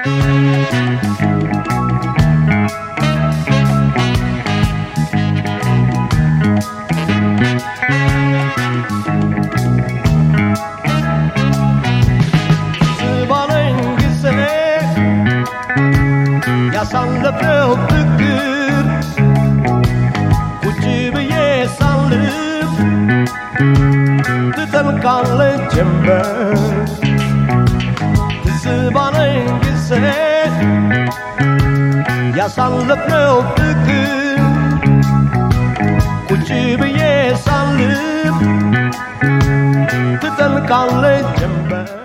ያሳለፈው ፍቅር ቁጭ ብዬ ሳልፍ ትጠልቃለች ጀንበር ትዝ ባለኝ ጊዜ ያሳለፈው ፍቅር ቁጭ ብዬ ሳልፍ ትጠልቃለች ጀንበር